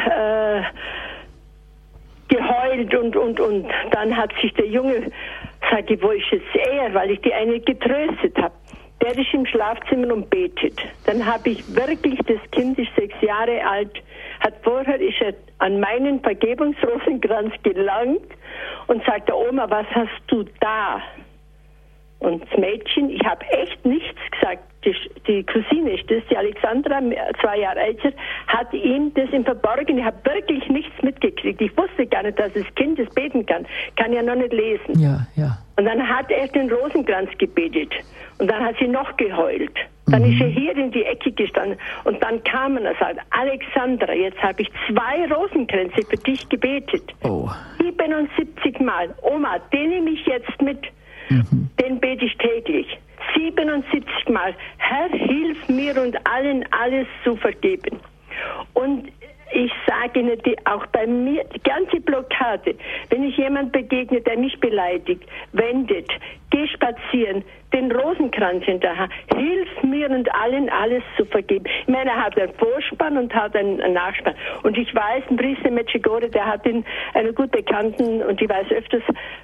geheult und dann hat sich der Junge, sag ich, wo ist jetzt er, weil ich die eine getröstet habe. der ist im Schlafzimmer und betet. Dann habe ich wirklich, das Kind ist 6 Jahre alt, ist er an meinen Vergebungsrosenkranz gelangt und sagte, Oma, was hast du da? Und das Mädchen, ich habe echt nichts gesagt. Die Cousine ist das, die Alexandra, 2 Jahre älter, hat ihm das im Verborgenen. Ich habe wirklich nichts mitgekriegt. Ich wusste gar nicht, dass das Kind das beten kann. Kann ja noch nicht lesen. Ja, ja. Und dann hat er den Rosenkranz gebetet. Und dann hat sie noch geheult. Dann ist er hier in die Ecke gestanden. Und dann kam er und sagte, Alexandra, jetzt habe ich 2 Rosenkränze für dich gebetet. Oh. 77 Mal. Oma, den nehme ich jetzt mit. Den bete ich täglich. 77 Mal. Herr, hilf mir und allen alles zu vergeben. Und ich sage Ihnen, auch bei mir, die ganze Blockade, wenn ich jemand begegne, der mich beleidigt, wendet, geh spazieren, den Rosenkranz hinterher, hilf mir und allen alles zu vergeben. Ich meine, er hat einen Vorspann und hat einen Nachspann. Und ich weiß, ein Priester Medjugorje, der hat einen gut Bekannten, und ich weiß öfters,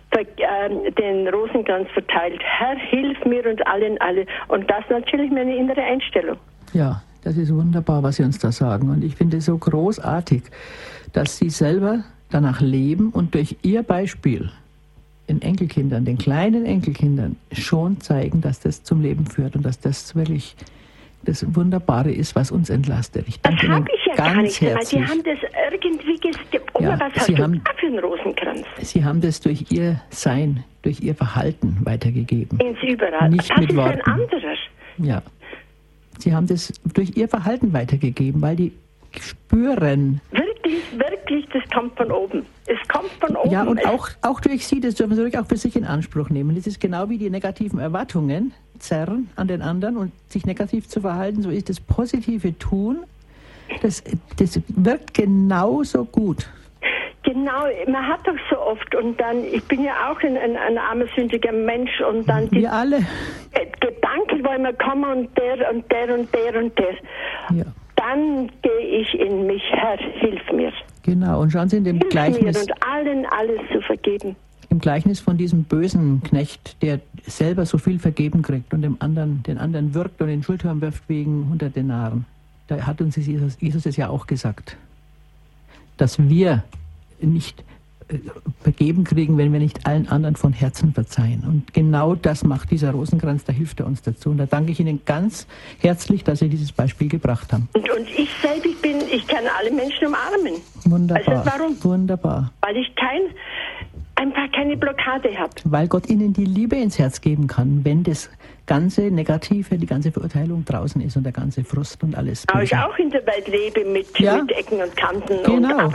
den Rosenkranz verteilt. Herr, hilf mir und allen alles. Und das ist natürlich meine innere Einstellung. Ja. Das ist wunderbar, was Sie uns da sagen. Und ich finde es so großartig, dass Sie selber danach leben und durch Ihr Beispiel den Enkelkindern, den kleinen Enkelkindern schon zeigen, dass das zum Leben führt und dass das wirklich das Wunderbare ist, was uns entlastet. Ich danke Ihnen ganz herzlich. Sie haben das irgendwie was hast du da für einen Rosenkranz? Sie haben das durch Ihr Sein, durch Ihr Verhalten weitergegeben. Überall. Nicht mit Worten. Ein anderer. Ja. Sie haben das durch Ihr Verhalten weitergegeben, weil die spüren. Wirklich, das kommt von oben. Es kommt von oben. Ja, und auch durch Sie, das dürfen Sie ruhig auch für sich in Anspruch nehmen. Das ist genau wie die negativen Erwartungen zerren an den anderen und sich negativ zu verhalten. So ist das positive Tun, das wirkt genauso gut. Genau, man hat doch so oft, und dann, ich bin ja auch ein armer, sündiger Mensch, und dann wir alle. Gedanken wollen mir kommen, und der und der und der und der. Ja. Dann gehe ich in mich, Herr, hilf mir. Genau, und schauen Sie in dem Gleichnis. Hilf mir und allen alles zu vergeben. Im Gleichnis von diesem bösen Knecht, der selber so viel vergeben kriegt und den anderen würgt und in den Schulturm wirft wegen 100 Denaren. Da hat uns Jesus es ja auch gesagt, dass wir nicht vergeben kriegen, wenn wir nicht allen anderen von Herzen verzeihen. Und genau das macht dieser Rosenkranz, da hilft er uns dazu. Und da danke ich Ihnen ganz herzlich, dass Sie dieses Beispiel gebracht haben. Und ich selbst, ich kann alle Menschen umarmen. Wunderbar. Also warum? Wunderbar. Weil ich einfach keine Blockade habe. Weil Gott Ihnen die Liebe ins Herz geben kann, wenn das ganze Negative, die ganze Verurteilung draußen ist und der ganze Frust und alles. Aber ich auch in der Welt lebe mit Ecken und Kanten. Genau.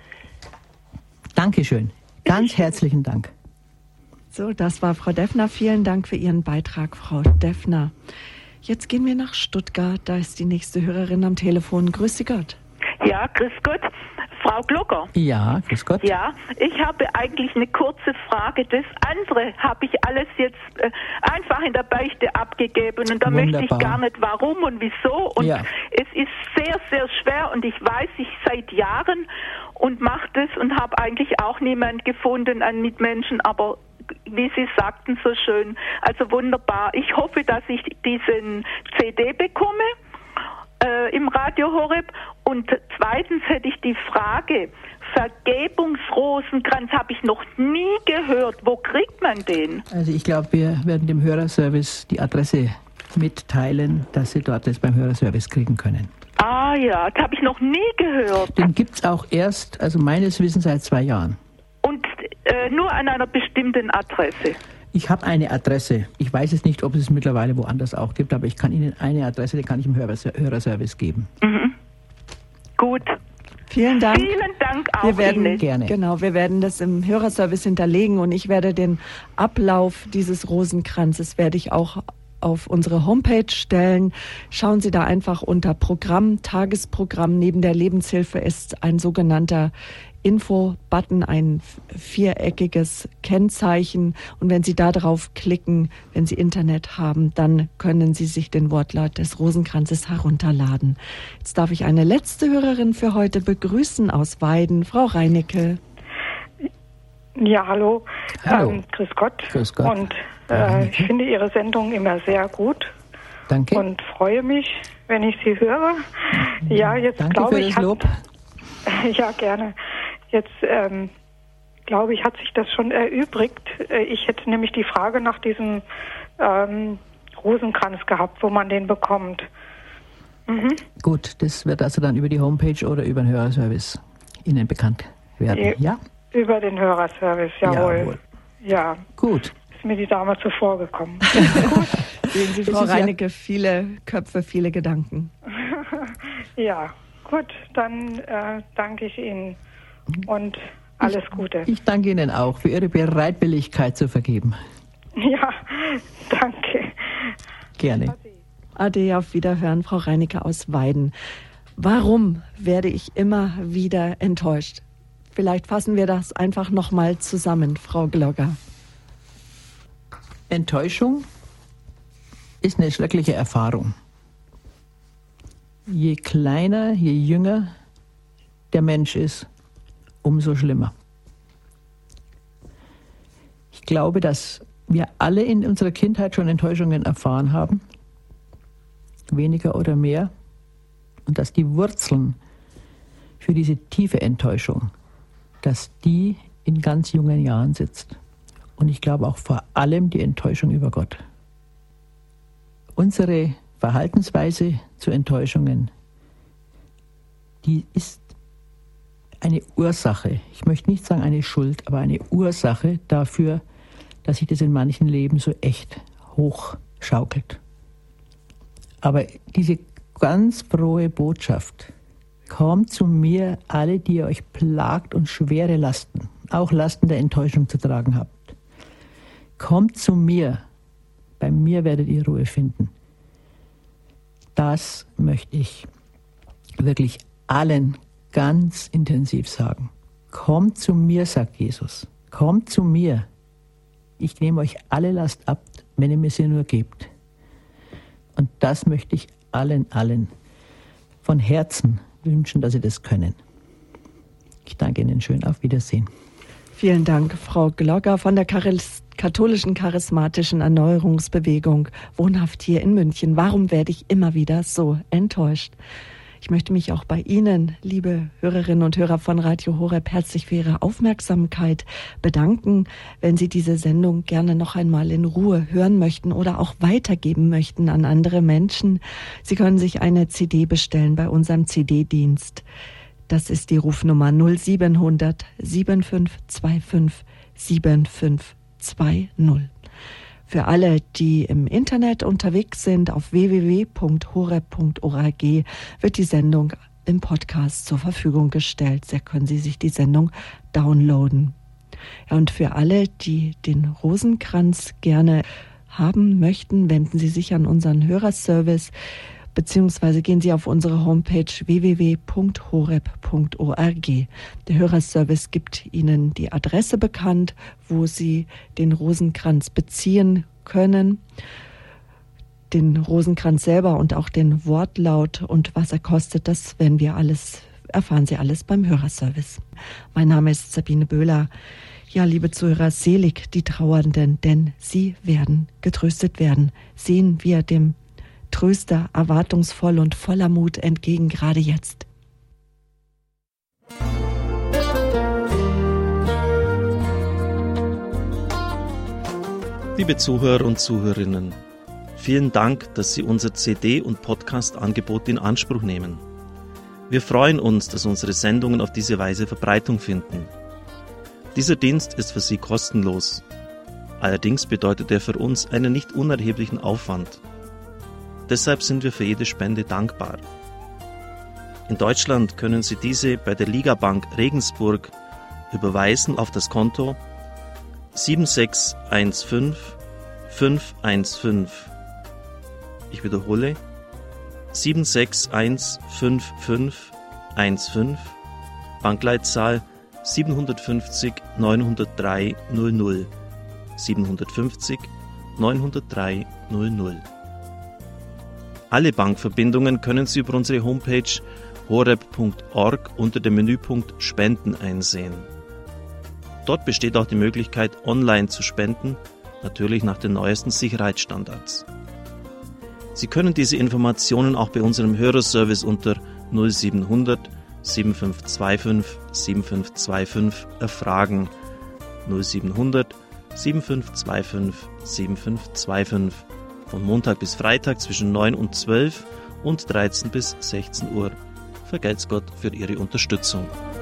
Dankeschön. Ganz herzlichen Dank. So, das war Frau Deffner. Vielen Dank für Ihren Beitrag, Frau Deffner. Jetzt gehen wir nach Stuttgart. Da ist die nächste Hörerin am Telefon. Grüß Sie Gott. Ja, grüß Gott. Frau Glocker. Ja, grüß Gott. Ja, ich habe eigentlich eine kurze Frage. Das andere habe ich alles jetzt einfach in der Beichte abgegeben, und da möchte ich gar nicht warum und wieso. Und es ist sehr, sehr schwer, und ich weiß, ich seit Jahren und mache das und habe eigentlich auch niemand gefunden an Mitmenschen, aber wie Sie sagten so schön, also wunderbar. Ich hoffe, dass ich diesen CD bekomme im Radio Horeb. Und zweitens hätte ich die Frage, Vergebungsrosenkranz habe ich noch nie gehört. Wo kriegt man den? Also ich glaube, wir werden dem Hörerservice die Adresse mitteilen, dass Sie dort das beim Hörerservice kriegen können. Ah ja, das habe ich noch nie gehört. Den gibt es auch erst, also meines Wissens, seit 2 Jahren. Und nur an einer bestimmten Adresse? Ich habe eine Adresse. Ich weiß jetzt nicht, ob es mittlerweile woanders auch gibt, aber ich kann Ihnen eine Adresse, die kann ich im Hörerservice geben. Mhm. Gut. Vielen Dank. Vielen Dank auch wir werden, Ihnen. Gerne. Genau, wir werden das im Hörerservice hinterlegen, und ich werde den Ablauf dieses Rosenkranzes werde ich auch auf unsere Homepage stellen. Schauen Sie da einfach unter Programm, Tagesprogramm. Neben der Lebenshilfe ist ein sogenannter Info-Button, ein viereckiges Kennzeichen. Und wenn Sie da drauf klicken, wenn Sie Internet haben, dann können Sie sich den Wortlaut des Rosenkranzes herunterladen. Jetzt darf ich eine letzte Hörerin für heute begrüßen aus Weiden, Frau Reinecke. Ja, hallo. Hallo. Grüß Gott. Grüß Gott. Und ich finde Ihre Sendung immer sehr gut. Danke. Und freue mich, wenn ich Sie höre. Ja, jetzt Danke glaube für ich, das Lob. ja, gerne. Jetzt glaube ich, hat sich das schon erübrigt. Ich hätte nämlich die Frage nach diesem Rosenkranz gehabt, wo man den bekommt. Gut, das wird also dann über die Homepage oder über den Hörerservice Ihnen bekannt werden, ja? Über den Hörerservice, jawohl. Ja. Gut. Ist mir die Dame zuvor gekommen. Gut. Sehen Sie, Frau Reinecke, viele Köpfe, viele Gedanken. Ja, gut, dann danke ich Ihnen und alles Gute. Ich danke Ihnen auch für Ihre Bereitwilligkeit zu vergeben. Ja, danke. Gerne. Ade, auf Wiederhören, Frau Reinecke aus Weiden. Warum werde ich immer wieder enttäuscht? Vielleicht fassen wir das einfach nochmal zusammen, Frau Glocker. Enttäuschung ist eine schreckliche Erfahrung. Je kleiner, je jünger der Mensch ist, umso schlimmer. Ich glaube, dass wir alle in unserer Kindheit schon Enttäuschungen erfahren haben, weniger oder mehr, und dass die Wurzeln für diese tiefe Enttäuschung, dass die in ganz jungen Jahren sitzt. Und ich glaube auch vor allem die Enttäuschung über Gott. Unsere Verhaltensweise zu Enttäuschungen, die ist eine Ursache, ich möchte nicht sagen eine Schuld, aber eine Ursache dafür, dass sich das in manchen Leben so echt hochschaukelt. Aber diese ganz frohe Botschaft: Kommt zu mir, alle, die ihr euch plagt und schwere Lasten, auch Lasten der Enttäuschung zu tragen habt. Kommt zu mir, bei mir werdet ihr Ruhe finden. Das möchte ich wirklich allen ganz intensiv sagen. Kommt zu mir, sagt Jesus. Kommt zu mir. Ich nehme euch alle Last ab, wenn ihr mir sie nur gebt. Und das möchte ich allen von Herzen wünschen, dass sie das können. Ich danke Ihnen schön. Auf Wiedersehen. Vielen Dank, Frau Glocker von der katholischen charismatischen Erneuerungsbewegung, wohnhaft hier in München. Warum werde ich immer wieder so enttäuscht? Ich möchte mich auch bei Ihnen, liebe Hörerinnen und Hörer von Radio Horeb, herzlich für Ihre Aufmerksamkeit bedanken. Wenn Sie diese Sendung gerne noch einmal in Ruhe hören möchten oder auch weitergeben möchten an andere Menschen, Sie können sich eine CD bestellen bei unserem CD-Dienst. Das ist die Rufnummer 0700 7525 7520. Für alle, die im Internet unterwegs sind, auf www.horeb.org wird die Sendung im Podcast zur Verfügung gestellt. Da können Sie sich die Sendung downloaden. Ja, und für alle, die den Rosenkranz gerne haben möchten, wenden Sie sich an unseren Hörerservice, beziehungsweise gehen Sie auf unsere Homepage www.horeb.org. Der Hörerservice gibt Ihnen die Adresse bekannt, wo Sie den Rosenkranz beziehen können. Den Rosenkranz selber und auch den Wortlaut und was er kostet, das erfahren Sie alles beim Hörerservice. Mein Name ist Sabine Böhler. Ja, liebe Zuhörer, selig die Trauernden, denn sie werden getröstet werden. Sehen wir dem Tröster erwartungsvoll und voller Mut entgegen, gerade jetzt. Liebe Zuhörer und Zuhörerinnen, vielen Dank, dass Sie unser CD- und Podcast-Angebot in Anspruch nehmen. Wir freuen uns, dass unsere Sendungen auf diese Weise Verbreitung finden. Dieser Dienst ist für Sie kostenlos. Allerdings bedeutet er für uns einen nicht unerheblichen Aufwand. Deshalb sind wir für jede Spende dankbar. In Deutschland können Sie diese bei der Ligabank Regensburg überweisen auf das Konto 7615515. Ich wiederhole 7615515, Bankleitzahl 750 903 00, 750 903 00. Alle Bankverbindungen können Sie über unsere Homepage horeb.org unter dem Menüpunkt Spenden einsehen. Dort besteht auch die Möglichkeit, online zu spenden, natürlich nach den neuesten Sicherheitsstandards. Sie können diese Informationen auch bei unserem Hörerservice unter 0700 7525 7525 erfragen. 0700 7525 7525. Von Montag bis Freitag zwischen 9 und 12 und 13 bis 16 Uhr. Vergelt's Gott für Ihre Unterstützung.